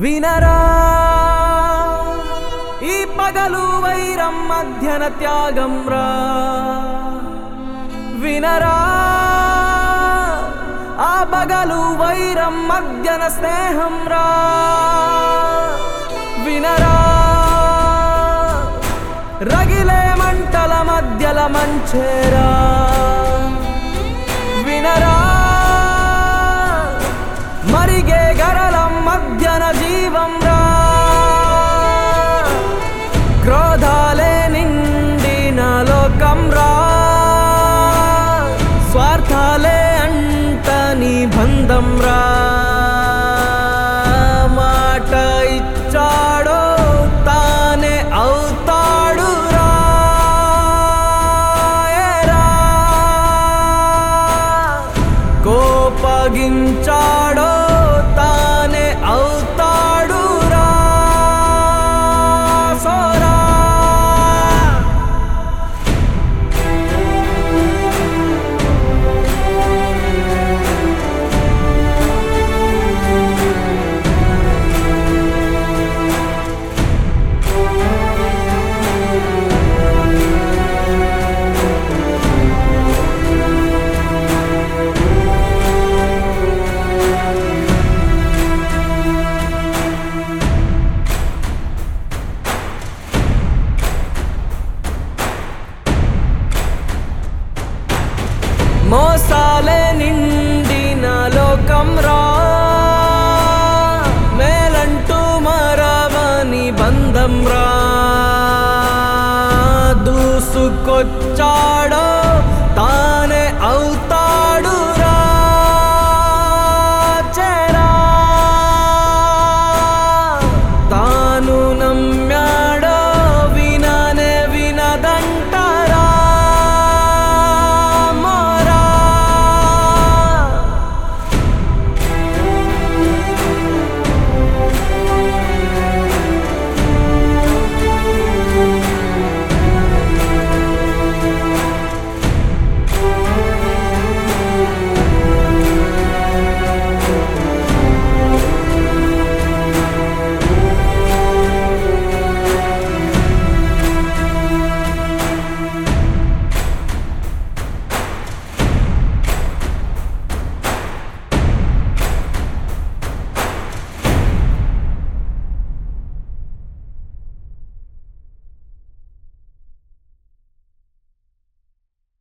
వినరా ఈ పగలు వైరం మధ్యన త్యాగం రా వినరా ఆ పగలు వైరం మధ్యన స్నేహం రా వినరా రగిలే మంటల మధ్యల మంచేరా వినరా మరిగే గరలం మధ్యన జీవం రా క్రోధాలే నిండిన లోకం రా స్వార్థాలే అంటని బంధం రా మాట ఇచ్చాడో తానే అవుతాడు రా కోపగించాడో తానే అవుతాడు రా సోరా మోసాలే నిండిన లోకం రా మేలంటూ మరవని బంధం రా దూసుకొచ్చాడో